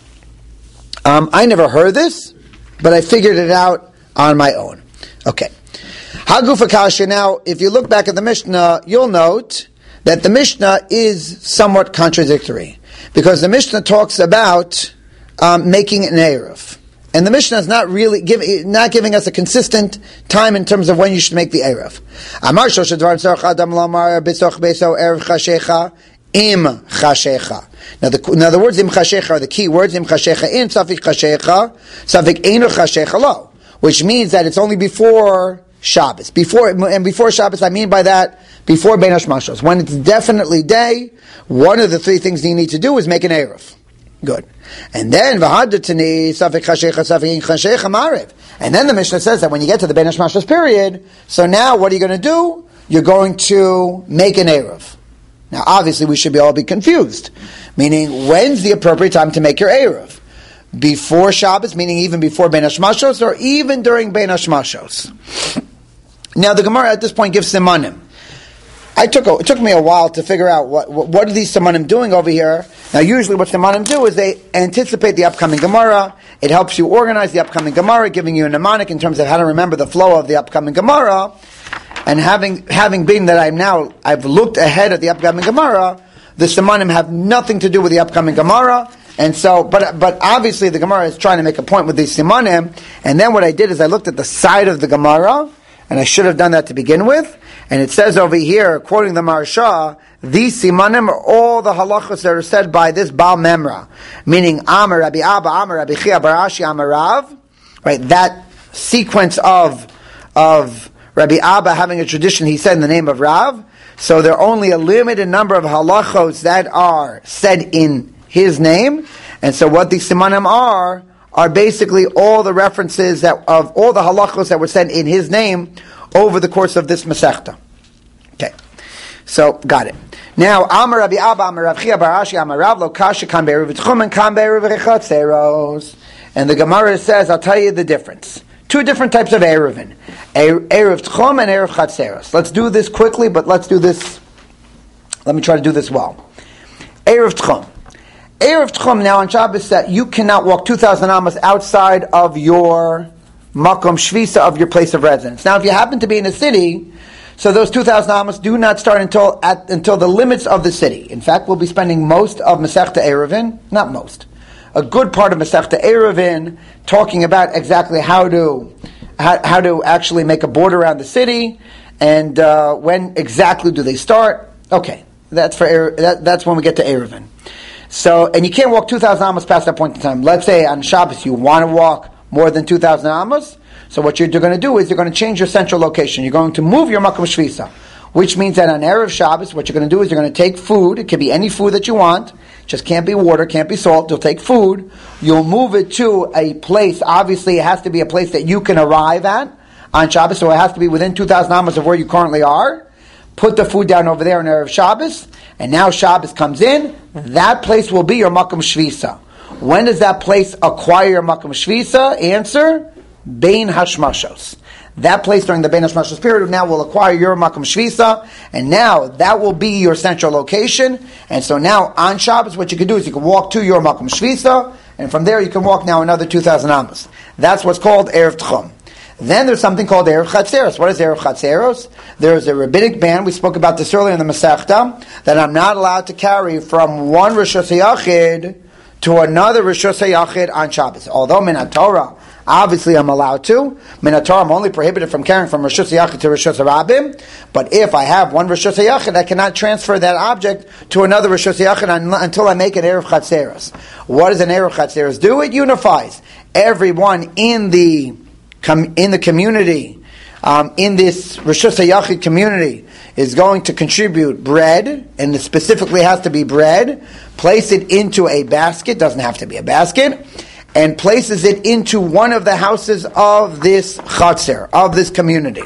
um, I never heard this, but I figured it out on my own. Okay. Haguf Akasha. Now, if you look back at the Mishnah, you'll note that the Mishnah is somewhat contradictory, because the Mishnah talks about um, making an Eruv. And the Mishnah is not really give, not giving us a consistent time in terms of when you should make the Eruv. Amar Shosha Dvar Tzarech Adam Lamar B'Tzoch Beiso Erev Chashecha Im Chashecha. Now the, now the words Im Chashecha are the key words. Im Chashecha in Safik Chashecha Safik Eino Chashecha Lo, which means that it's only before Shabbos. Before, and before Shabbos, I mean by that, before Bein Hashmashos. When it's definitely day, one of the three things you need to do is make an Eruv. Good. And then, V'hadatani, Safik Chashecha, Safik Chashecha Mariv. And then the Mishnah says that when you get to the Bein Hashmashos period, so now what are you going to do? You're going to make an Eruv. Now, obviously, we should be all be confused. Meaning, when's the appropriate time to make your Eruv? Before Shabbos, meaning even before Bein Hashmashos, or even during Bein Hashmashos? Now, the Gemara at this point gives simanim. I took a, it took me a while to figure out what, what what are these simanim doing over here. Now, usually what simanim do is they anticipate the upcoming Gemara. It helps you organize the upcoming Gemara, giving you a mnemonic in terms of how to remember the flow of the upcoming Gemara. And having having been that I'm now, I've looked ahead at the upcoming Gemara, the simanim have nothing to do with the upcoming Gemara. And so, but but obviously the Gemara is trying to make a point with these simanim. And then what I did is I looked at the side of the Gemara, and I should have done that to begin with. And it says over here, quoting the Maharsha, these simanim are all the halachos that are said by this Baal Memra, meaning Amar Rabbi Abba, Amar Rabbi Chia, Bar Ashi, Amar Rav, right? That sequence of of Rabbi Abba having a tradition, he said in the name of Rav. So there are only a limited number of halachos that are said in his name, and so what these simanim are are basically all the references that of all the halachos that were said in his name over the course of this Masechta. Okay, so got it. Now, Amar Rabbi Abba, Amar Rav Chia, Bar Ashi, Amar Rav, Lo Kasha, Kan Be'eruv Tchum, and Kan Be'eruv Rechatzeros. And the Gemara says, I'll tell you the difference. Two different types of Eruvin. Eruv Tchum and Eruv Chatzeros. Let's do this quickly, but let's do this, let me try to do this well. Eruv Tchum. Eruv Tchum, now on Shabbos, that you cannot walk two thousand amas outside of your makom shvisa of your place of residence. Now, if you happen to be in a city, so those two thousand amos do not start until at, until the limits of the city. In fact, we'll be spending most of Masechta Eruvin, not most, a good part of Masechta Eruvin talking about exactly how to how, how to actually make a border around the city, and uh, when exactly do they start. Okay, that's for er, that, that's when we get to Eruvin. So, and you can't walk two thousand amos past that point in time. Let's say on Shabbos you want to walk more than two thousand amos. So what you're going to do is you're going to change your central location. You're going to move your makom shvisa, which means that on Erev Shabbos, what you're going to do is you're going to take food. It can be any food that you want. Just can't be water, can't be salt. You'll take food. You'll move it to a place. Obviously, it has to be a place that you can arrive at on Shabbos, so it has to be within two thousand amos of where you currently are. Put the food down over there on Erev Shabbos, and now Shabbos comes in. That place will be your makom shvisa. When does that place acquire your makom shvisa? Answer: Bein hashmashos. That place during the Bein hashmashos period now will acquire your makom shvisa, and now that will be your central location. And so now on Shabbos, what you can do is you can walk to your makom shvisa, and from there you can walk now another two thousand amos. That's what's called Erev Tchum. Then there's something called Erev Chatzeros. What is Erev Chatzeros? There's a rabbinic ban, we spoke about this earlier in the Masechta, that I'm not allowed to carry from one Rosh Hashanah to another Rosh Hashanah on Shabbos. Although Minat Torah, obviously I'm allowed to. Minat Torah, I'm only prohibited from carrying from Rosh Hashanah to Rosh Hashanah. But if I have one Rosh Hashanah, I cannot transfer that object to another Rosh Hashanah until I make an Erev Chatzeros. What does an Erev Chatzeros do? It unifies everyone in the in the community, um, in this Rosh Hashanah community, is going to contribute bread, and it specifically has to be bread, place it into a basket, doesn't have to be a basket, and places it into one of the houses of this Chatzer, of this community.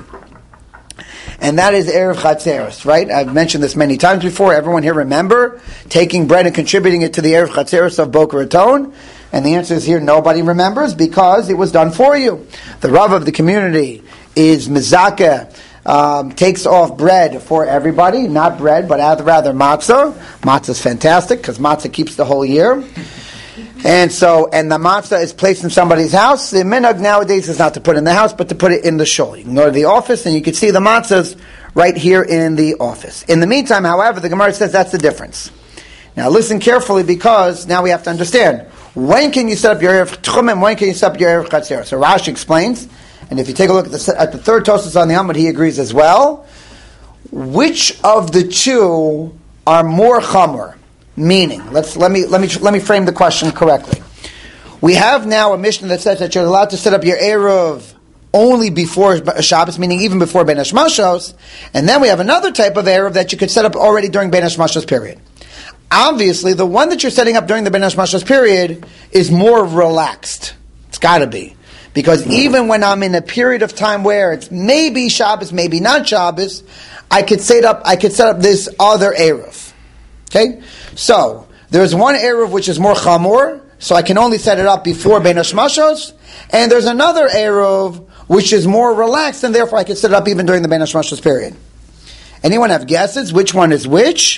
And that is Erev Chatzeros, right? I've mentioned this many times before. Everyone here remember taking bread and contributing it to the Erev Chatzeros of Boca Raton? And the answer is here, nobody remembers, because it was done for you. The Rav of the community is Mizaka, um, takes off bread for everybody, not bread, but rather matzah. Matzah is fantastic, because matzah keeps the whole year. And so, and the matzah is placed in somebody's house. The minhag nowadays is not to put it in the house, but to put it in the shul. You can go to the office, and you can see the matzahs right here in the office. In the meantime, however, the Gemara says that's the difference. Now listen carefully, because now we have to understand, when can you set up your Erev Tchum, when can you set up your Erev Chatzer? So Rashi explains, and if you take a look at the, at the third Tosfos on the Amud, he agrees as well. Which of the two are more chamor? Meaning, let's let me let me let me frame the question correctly. We have now a Mishnah that says that you're allowed to set up your Erev only before Shabbos, meaning even before Bein Hashmashos, and then we have another type of Erev that you could set up already during Bein Hashmashos period. Obviously, the one that you're setting up during the Bein Hashmashos period is more relaxed. It's got to be. Because even when I'm in a period of time where it's maybe Shabbos, maybe not Shabbos, I could set up, I could set up this other Erev. Okay? So, there's one Erev which is more Chamor, so I can only set it up before Bein Hashmashos, and there's another Erev which is more relaxed, and therefore I can set it up even during the Bein Hashmashos period. Anyone have guesses? Which one is which?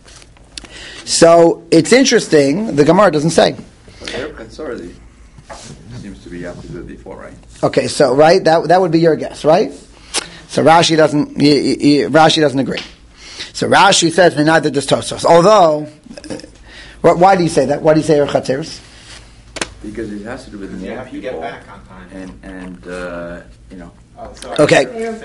So, it's interesting, the Gemara doesn't say. It's already seems to be after the before, right? Okay, so, right, that that would be your guess, right? So Rashi doesn't, he, he, Rashi doesn't agree. So Rashi says, neither does Tosfos. Although, uh, why do you say that? Why do you say Erev Chatzeros? Because it has to do with more you have people. to get back on time. And, and uh, you know. Oh, sorry. Okay.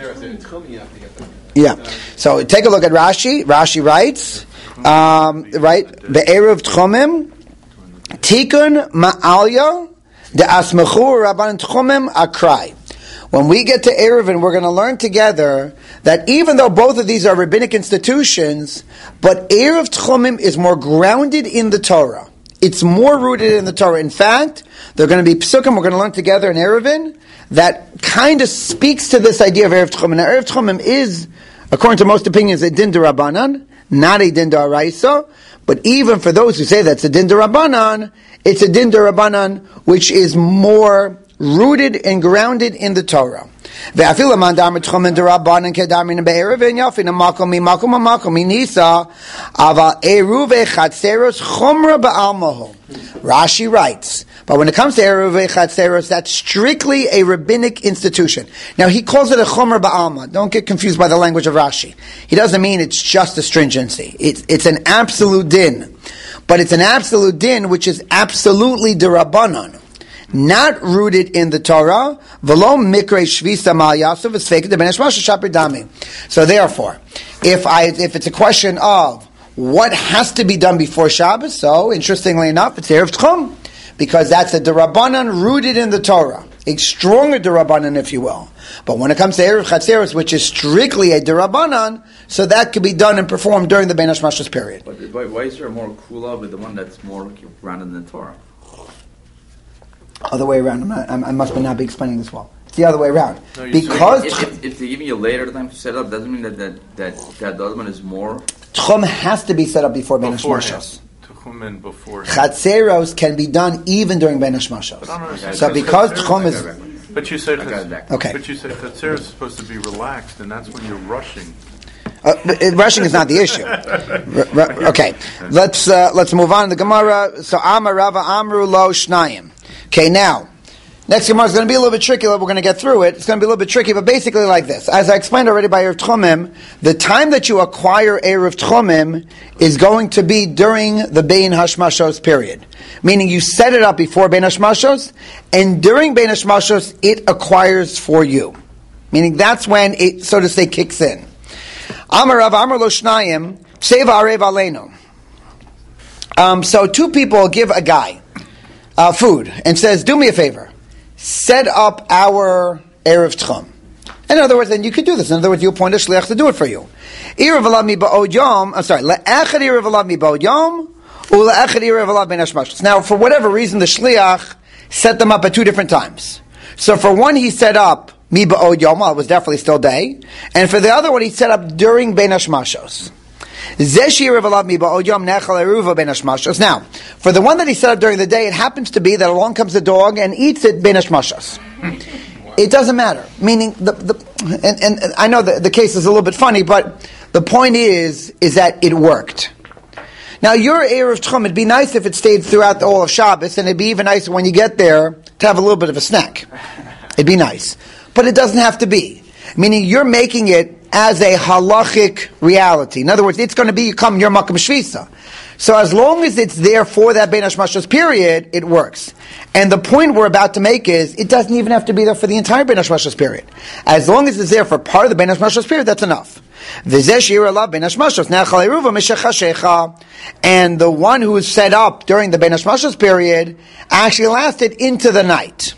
Yeah. So take a look at Rashi. Rashi writes, um, right, the Erev Tchumim, Tikun Ma'alya, the Asmechur Rabban Tchumim Akrai. When we get to Eruvin, we're going to learn together that even though both of these are rabbinic institutions, but Erev Tchumim is more grounded in the Torah. It's more rooted in the Torah. In fact, they're going to be psukim, we're going to learn together in Eruvin, that kind of speaks to this idea of Erev Tchumim. Now, Erev Tchumim is, according to most opinions, a din d'Rabbanan, not a din d'Oraisa, but even for those who say that's a din d'Rabbanan, it's a din d'Rabbanan which is more rooted and grounded in the Torah. Rashi writes, But when it comes to Eruv Chatzeros, that's strictly a rabbinic institution. Now, he calls it a Chomer Ba'alma. Don't get confused by the language of Rashi. He doesn't mean it's just a stringency. It's, it's an absolute din. But it's an absolute din which is absolutely derabbanan, not rooted in the Torah. V'lo mikre shvisa mal yasuf is fake the ben hashmasha shaper dami. So therefore, if I if it's a question of what has to be done before Shabbos, so interestingly enough, it's Erev Tchum, because that's a derabbanan rooted in the Torah, a stronger derabbanan, if you will. But when it comes to Erev Chatzeros, which is strictly a derabbanan, so that could be done and performed during the Ben Hashmashos period. But why, why is there more kula with the one that's more grounded in the Torah? Other way around. I'm not, I'm, I must not be explaining this well. It's the other way around. No, because if, if, if they're giving you later time to set up, doesn't mean that that that, that the other one is more. Tchum has to be set up before Ben Hashmashos. Tchum before. Chatzeros can be done even during Ben Hashmashos. So because Tchum is. But you said okay. But you said Chatzeros is supposed to be relaxed, and that's when you're rushing. Uh, rushing is not the issue. R- r- okay, let's uh, let's move on to the Gemara. So Amar Rava Amru Lo Shnayim. Okay, now next Gemara is going to be a little bit tricky. We're going to get through it. It's going to be a little bit tricky, but basically like this. As I explained already by Erev Tchumim, the time that you acquire Erev Tchumim is going to be during the Bein Hashmashos period. Meaning you set it up before Bein Hashmashos, and during Bein Hashmashos it acquires for you. Meaning that's when it, so to say, kicks in. Amar Rav Amar Lo Shnayim Seva Arev Aleinu. Um, so two people give a guy uh, food and says, "Do me a favor, set up our Erev Tchum." In other words, then you could do this. In other words, you appoint a shliach to do it for you. Irav alav mi ba'od yom. I'm sorry. Le'echad irav alav mi ba'od yom, u'le'echad irav alav ben hashmashos. Now, for whatever reason, the shliach set them up at two different times. So, for one, he set up mi ba'od yom. Well, it was definitely still day, and for the other one, he set up during ben hashmashos. Now, for the one that he set up during the day, it happens to be that along comes the dog and eats it ben hashmashos. It doesn't matter. Meaning, the, the and, and I know the, the case is a little bit funny, but the point is, is that it worked. Now, your Erev Tchum, it'd be nice if it stayed throughout the, all of Shabbos, and it'd be even nicer when you get there to have a little bit of a snack. It'd be nice. But it doesn't have to be. Meaning, you're making it as a halachic reality. In other words, it's going to be, you come, your makam shvisa. So as long as it's there for that Bein Hashmashos period, it works. And the point we're about to make is, it doesn't even have to be there for the entire Bein Hashmashos period. As long as it's there for part of the Bein Hashmashos period, that's enough. And the one who is set up during the Bein Hashmashos period actually lasted into the night.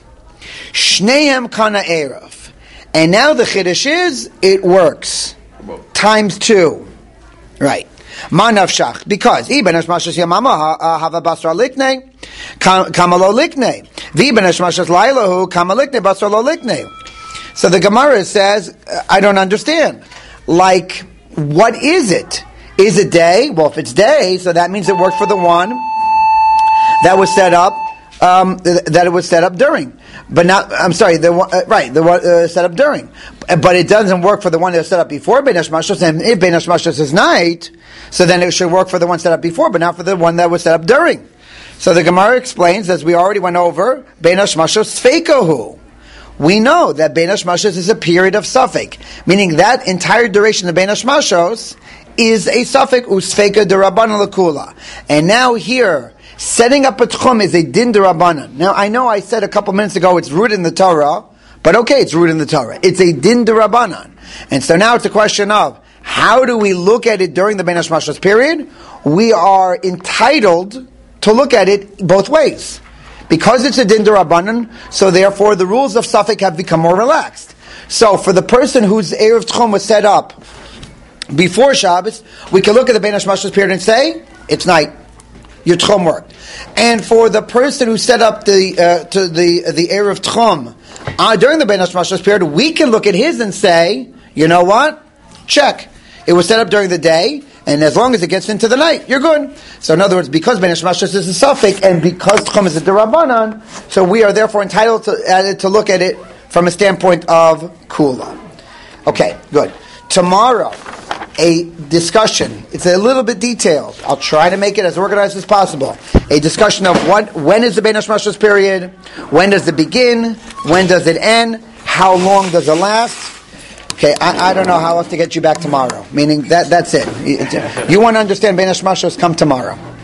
Shneim kana erev. And now the chiddush is, it works. Times two. Right. Ma nafshach. Because, Ibn Hashmashos Yamama hava basra likne, kamalo likne. V'ibn Hashmashos lailahu, kamalikne basra lo likne. So the Gemara says, I don't understand. Like, what is it? Is it day? Well, if it's day, so that means it worked for the one that was set up, um, that it was set up during. But not, I'm sorry, the one, uh, right, the one uh, set up during. But it doesn't work for the one that was set up before Bein Hashmashos, and if Bein Hashmashos is night, so then it should work for the one set up before, but not for the one that was set up during. So the Gemara explains, as we already went over, Bein Hashmashos Sfeikohu. We know that Bein Hashmashos is a period of suffix, meaning that entire duration of Bein Hashmashos is a suffix, Usfeika D'Rabbanan L'Kula. And now here, setting up a tchum is a din d'Rabbanan. Now, I know I said a couple minutes ago it's rooted in the Torah, but okay, it's rooted in the Torah. It's a din d'Rabbanan. And so now it's a question of, how do we look at it during the Bein Hashmashos period? We are entitled to look at it both ways. Because it's a din d'Rabbanan, so therefore the rules of suffix have become more relaxed. So for the person whose Erev Tchum was set up before Shabbos, we can look at the Bein Hashmashos period and say, it's night. Your Tchum worked. And for the person who set up the uh, to the the Erev Tchum uh, during the Bein Hashmashos period, we can look at his and say, you know what? Check. It was set up during the day, and as long as it gets into the night, you're good. So in other words, because Bein Hashmashos is a suffix, and because Tchum is a D'Rabbanan, so we are therefore entitled to, uh, to look at it from a standpoint of Kula. Okay, good. Tomorrow, a discussion. It's a little bit detailed. I'll try to make it as organized as possible. A discussion of what, when is the Bein Hashmashos period? When does it begin? When does it end? How long does it last? Okay, I, I don't know how else to get you back tomorrow. Meaning that that's it. You, you want to understand Bein Hashmashos, come tomorrow.